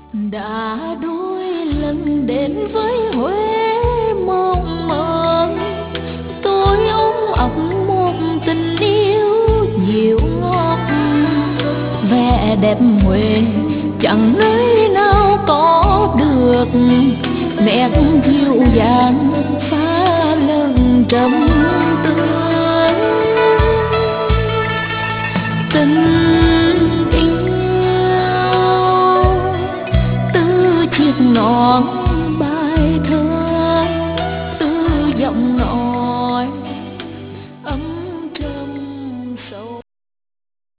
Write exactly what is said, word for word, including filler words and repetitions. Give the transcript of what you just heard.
đã đôi lần đến với Huế mộng mơ, tôi ôm ấp một tình yêu dịu ngọt. Vẻ đẹp Huế chẳng nơi nào có được, nét dịu dàng pha lần trầm tư. Tình yêu từ chiếc nón